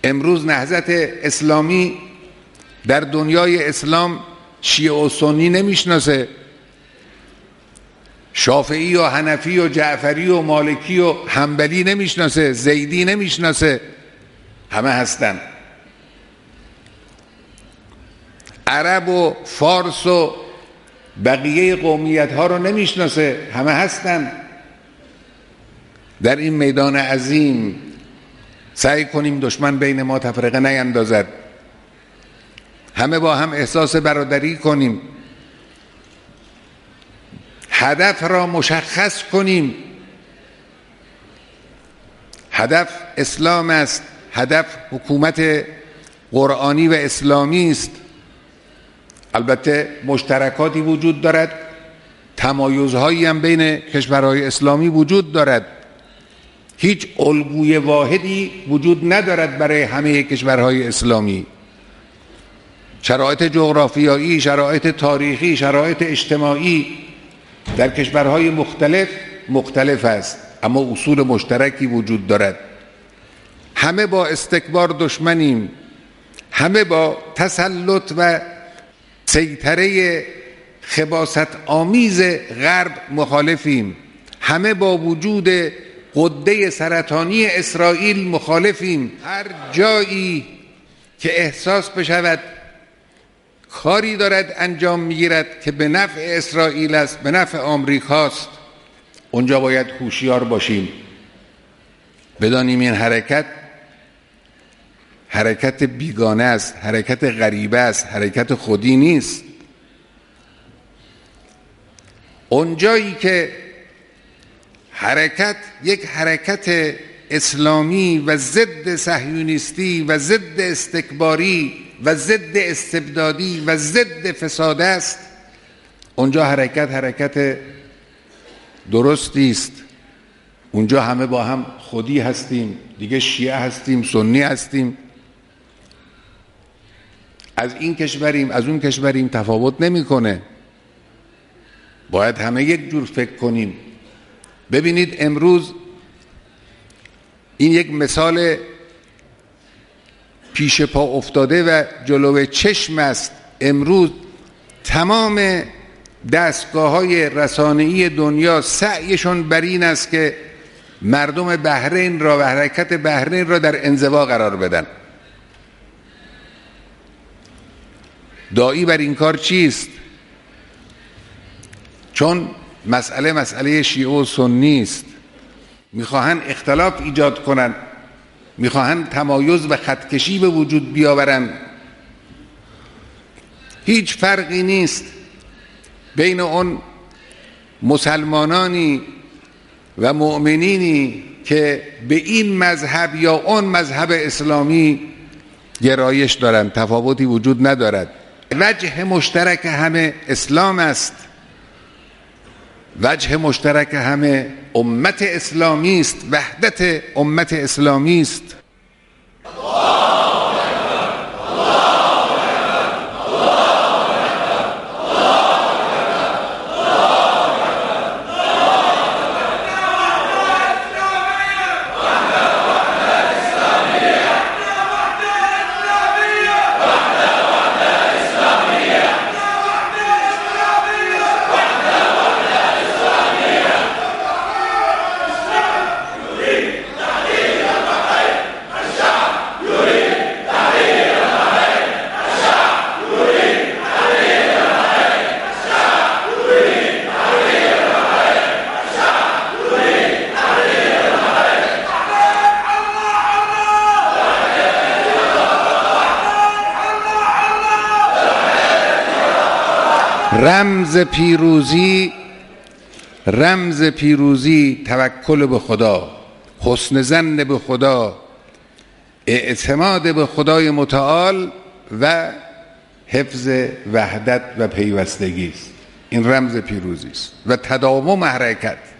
امروز نهضت اسلامی در دنیای اسلام شیعه و سنی نمیشناسه، شافعی و حنفی و جعفری و مالکی و حنبلی نمیشناسه، زیدی نمیشناسه، همه هستن. عرب و فارس و بقیه قومیت ها رو نمیشناسه، همه هستن. در این میدان عظیم سعی کنیم دشمن بین ما تفرقه نیندازد، همه با هم احساس برادری کنیم، هدف را مشخص کنیم. هدف اسلام است، هدف حکومت قرآنی و اسلامی است. البته مشترکاتی وجود دارد، تمایزهایی هم بین کشورهای اسلامی وجود دارد، هیچ الگوی واحدی وجود ندارد برای همه کشورهای اسلامی. شرایط جغرافیایی، شرایط تاریخی، شرایط اجتماعی در کشورهای مختلف است، اما اصول مشترکی وجود دارد. همه با استکبار دشمنیم، همه با تسلط و سیطره خباثت آمیز غرب مخالفیم، همه با وجود غده سرطانی اسرائیل مخالفیم. هر جایی که احساس بشود کاری دارد انجام میگیرد که به نفع اسرائیل است، به نفع آمریکاست، اونجا باید هوشیار باشیم، بدانیم این حرکت بیگانه است، حرکت غریبه است، حرکت خودی نیست. اونجایی که یک حرکت اسلامی و ضد صهیونیستی و ضد استکباری و ضد استبدادی و ضد فساد است، اونجا حرکت درستی است. اونجا همه با هم خودی هستیم، دیگه شیعه هستیم، سنی هستیم، از این کشوریم از اون کشوریم تفاوت نمیکنه. باید همه یک جور فکر کنیم. ببینید امروز این یک مثال پیش پا افتاده و جلوی چشم است. امروز تمام دستگاه‌های رسانه‌ای دنیا سعیشون بر این است که مردم بحرین را و حرکت بحرین را در انزوا قرار بدن. داعی بر این کار چیست؟ چون مسئله شیعه و سنی است، میخواهند اختلاف ایجاد کنند، میخواهند تمایز و خطکشی به وجود بیاورند. هیچ فرقی نیست بین اون مسلمانانی و مؤمنینی که به این مذهب یا اون مذهب اسلامی گرایش دارند، تفاوتی وجود ندارد. وجه مشترک همه اسلام است، وجه مشترک همه امت اسلامی است، وحدت امت اسلامی است. رمز پیروزی توکل به خدا، حسن ظن به خدا، اعتماد به خدای متعال و حفظ وحدت و پیوستگی است. این رمز پیروزی است و تداوم حرکت.